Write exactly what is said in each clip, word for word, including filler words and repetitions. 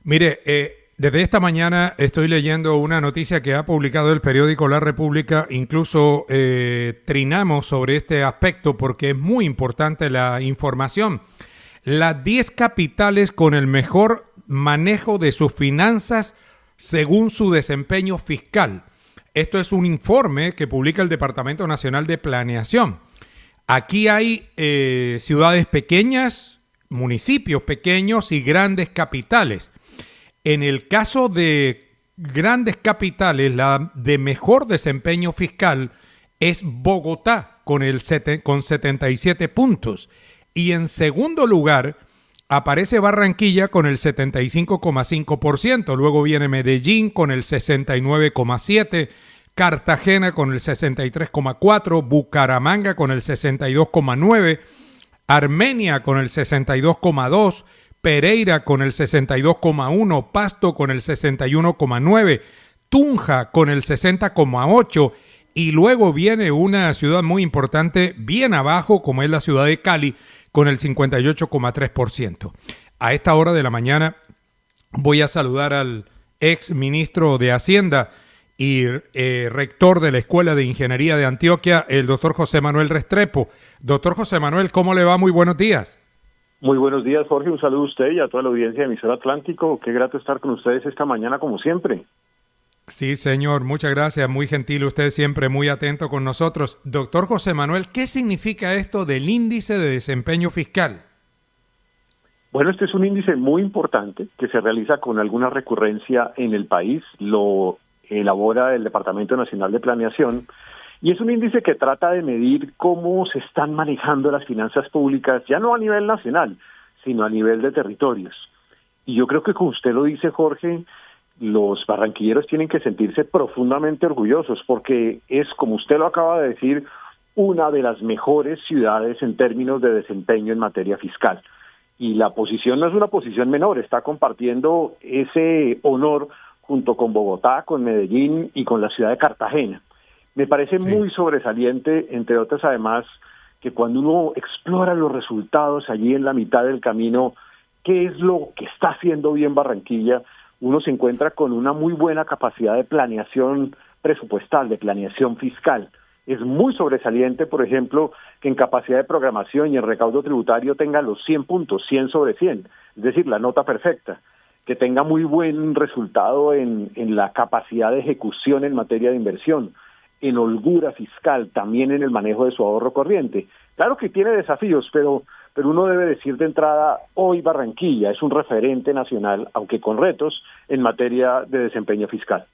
Mire, eh, desde esta mañana estoy leyendo una noticia que ha publicado el periódico La República. Incluso eh, trinamos sobre este aspecto porque es muy importante la información. Las diez capitales con el mejor manejo de sus finanzas según su desempeño fiscal. Esto es un informe que publica el Departamento Nacional de Planeación. Aquí hay eh, ciudades pequeñas, municipios pequeños y grandes capitales. En el caso de grandes capitales, la de mejor desempeño fiscal es Bogotá con, el sete, con setenta y siete puntos. Y en segundo lugar aparece Barranquilla con el setenta y cinco coma cinco por ciento. Luego viene Medellín con el sesenta y nueve coma siete por ciento. Cartagena con el sesenta y tres coma cuatro por ciento. Bucaramanga con el sesenta y dos coma nueve por ciento. Armenia con el sesenta y dos coma dos por ciento. Pereira con el sesenta y dos coma uno por ciento, Pasto con el sesenta y uno coma nueve por ciento, Tunja con el sesenta coma ocho por ciento y luego viene una ciudad muy importante bien abajo como es la ciudad de Cali con el cincuenta y ocho coma tres por ciento. A esta hora de la mañana voy a saludar al ex ministro de Hacienda y eh, rector de la Escuela de Ingeniería de Antioquia, el doctor José Manuel Restrepo. Doctor José Manuel, ¿cómo le va? Muy buenos días. Muy buenos días, Jorge. Un saludo a usted y a toda la audiencia de Emisora Atlántico. Qué grato estar con ustedes esta mañana, como siempre. Sí, señor. Muchas gracias. Muy gentil. Usted siempre muy atento con nosotros. Doctor José Manuel, ¿qué significa esto del índice de desempeño fiscal? Bueno, este es un índice muy importante que se realiza con alguna recurrencia en el país. Lo elabora el Departamento Nacional de Planeación. Y es un índice que trata de medir cómo se están manejando las finanzas públicas, ya no a nivel nacional, sino a nivel de territorios. Y yo creo que como usted lo dice, Jorge, los barranquilleros tienen que sentirse profundamente orgullosos porque es, como usted lo acaba de decir, una de las mejores ciudades en términos de desempeño en materia fiscal. Y la posición no es una posición menor, está compartiendo ese honor junto con Bogotá, con Medellín y con la ciudad de Cartagena. Me parece sí. muy sobresaliente, entre otras además, que cuando uno explora los resultados allí en la mitad del camino, qué es lo que está haciendo bien Barranquilla, uno se encuentra con una muy buena capacidad de planeación presupuestal, de planeación fiscal. Es muy sobresaliente, por ejemplo, que en capacidad de programación y en recaudo tributario tenga los cien puntos, cien sobre cien, es decir, la nota perfecta, que tenga muy buen resultado en, en la capacidad de ejecución en materia de inversión, en holgura fiscal, también en el manejo de su ahorro corriente. Claro que tiene desafíos, pero, pero uno debe decir de entrada, hoy Barranquilla es un referente nacional, aunque con retos, en materia de desempeño fiscal.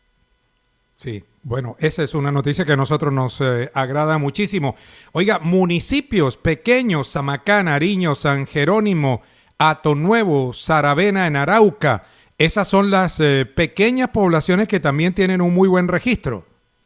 Sí, bueno, esa es una noticia que a nosotros nos eh, agrada muchísimo. Oiga, municipios pequeños, Samacá, Nariño, San Jerónimo, Atonuevo, Saravena en Arauca, esas son las eh, pequeñas poblaciones que también tienen un muy buen registro.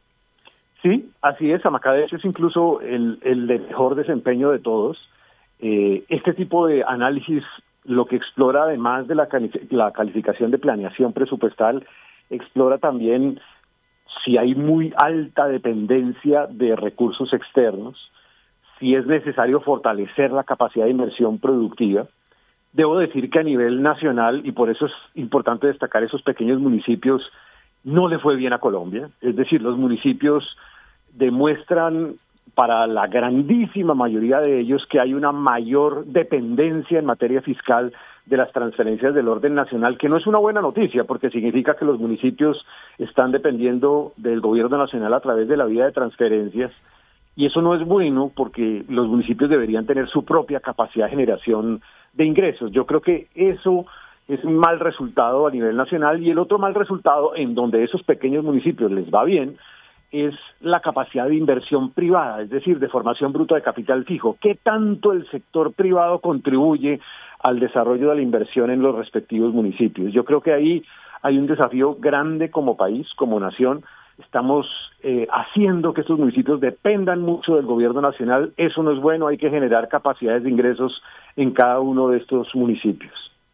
Sí, así es. Samacá de hecho es incluso el, el de mejor desempeño de todos. Eh, este tipo de análisis lo que explora, además de la, calific- la calificación de planeación presupuestal, explora también si hay muy alta dependencia de recursos externos, si es necesario fortalecer la capacidad de inversión productiva. Debo decir que a nivel nacional, y por eso es importante destacar esos pequeños municipios, no le fue bien a Colombia. Es decir, los municipios demuestran para la grandísima mayoría de ellos que hay una mayor dependencia en materia fiscal de las transferencias del orden nacional, que no es una buena noticia porque significa que los municipios están dependiendo del gobierno nacional a través de la vía de transferencias, y eso no es bueno porque los municipios deberían tener su propia capacidad de generación de ingresos. Yo creo que eso es un mal resultado a nivel nacional, y el otro mal resultado en donde esos pequeños municipios les va bien es la capacidad de inversión privada, es decir, de formación bruta de capital fijo. ¿Qué tanto el sector privado contribuye al desarrollo de la inversión en los respectivos municipios? Yo creo que ahí hay un desafío grande como país, como nación. Estamos eh, haciendo que estos municipios dependan mucho del gobierno nacional. Eso no es bueno, hay que generar capacidades de ingresos en cada uno de estos municipios.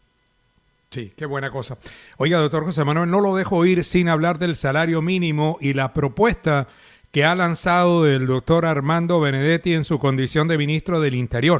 Sí, qué buena cosa. Oiga, doctor José Manuel, no lo dejo ir sin hablar del salario mínimo y la propuesta que ha lanzado el doctor Armando Benedetti en su condición de ministro del Interior.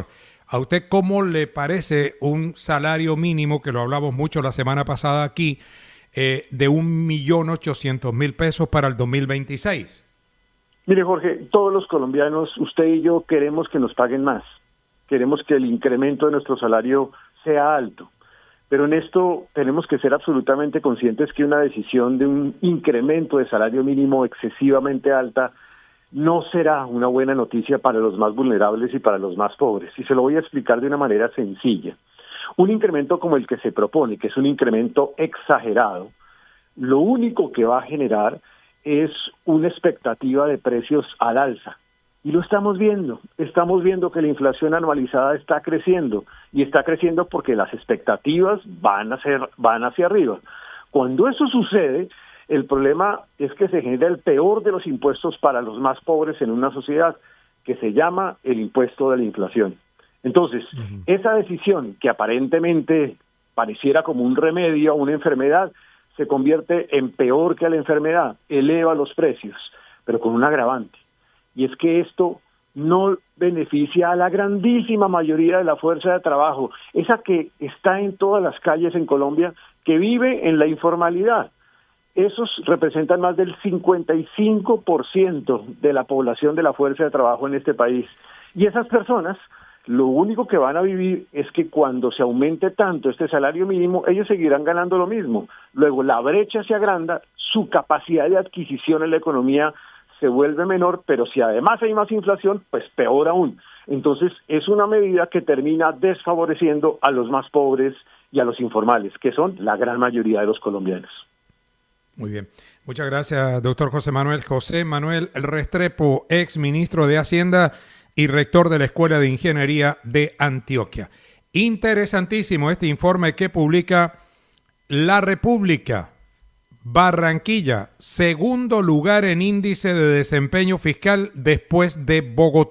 ¿A usted cómo le parece un salario mínimo, que lo hablamos mucho la semana pasada aquí, eh, de un millón ochocientos mil pesos para el dos mil veintiséis? Mire, Jorge, todos los colombianos, usted y yo, queremos que nos paguen más. Queremos que el incremento de nuestro salario sea alto. Pero en esto tenemos que ser absolutamente conscientes que una decisión de un incremento de salario mínimo excesivamente alta no será una buena noticia para los más vulnerables y para los más pobres. Y se lo voy a explicar de una manera sencilla. Un incremento como el que se propone, que es un incremento exagerado, lo único que va a generar es una expectativa de precios al alza. Y lo estamos viendo. Estamos viendo que la inflación anualizada está creciendo. Y está creciendo porque las expectativas van a ser, van hacia arriba. Cuando eso sucede, el problema es que se genera el peor de los impuestos para los más pobres en una sociedad, que se llama el impuesto de la inflación. Entonces, uh-huh. esa decisión que aparentemente pareciera como un remedio a una enfermedad, se convierte en peor que la enfermedad, eleva los precios, pero con un agravante. Y es que esto no beneficia a la grandísima mayoría de la fuerza de trabajo, esa que está en todas las calles en Colombia, que vive en la informalidad. Esos representan más del cincuenta y cinco por ciento de la población de la fuerza de trabajo en este país. Y esas personas, lo único que van a vivir es que cuando se aumente tanto este salario mínimo, ellos seguirán ganando lo mismo. Luego la brecha se agranda, su capacidad de adquisición en la economía se vuelve menor, pero si además hay más inflación, pues peor aún. Entonces es una medida que termina desfavoreciendo a los más pobres y a los informales, que son la gran mayoría de los colombianos. Muy bien. Muchas gracias, doctor José Manuel. José Manuel Restrepo, ex ministro de Hacienda y rector de la Escuela de Ingeniería de Antioquia. Interesantísimo este informe que publica La República. Barranquilla, segundo lugar en índice de desempeño fiscal después de Bogotá.